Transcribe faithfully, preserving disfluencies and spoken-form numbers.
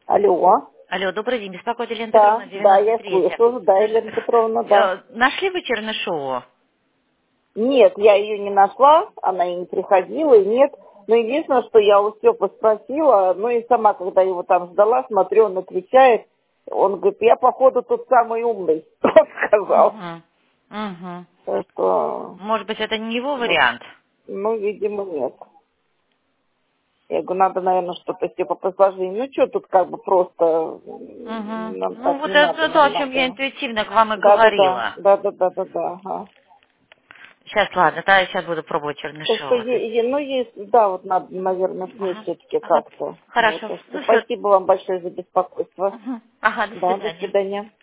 Алло. Алло, добрый день. Беспокойте Елена Петровна, Да, да, девяносто я третья. слышу. Да, Елена Петровна, да. Э, Нашли вы Чернышову? Нет, я ее не нашла, она и не приходила, и нет. Но единственное, что я у Степы спросила, ну и сама, когда его там ждала, смотрю, он отвечает, он говорит, я, походу, тот самый умный, он сказал. Угу. Угу. Так что, Может быть, это не его вот, вариант? ну, видимо, нет. Я говорю, надо, наверное, что-то Степа посложнее. Ну, что тут как бы просто, м, Угу. нам Ну, так вот не надо, это то, нам о чем я надо. интуитивно к вам и Да-да-да, говорила. да-да-да-да-да, ага. Сейчас, ладно, тогда я сейчас буду пробовать Так что, Чернышова. То есть- е- е- ну, есть, да, вот надо, наверное, с ней Ага. все-таки Ага. как-то. Вот, Хорошо. так что Ну, все. спасибо вам большое за беспокойство. Угу. Ага, до Да, до свидания. свидания.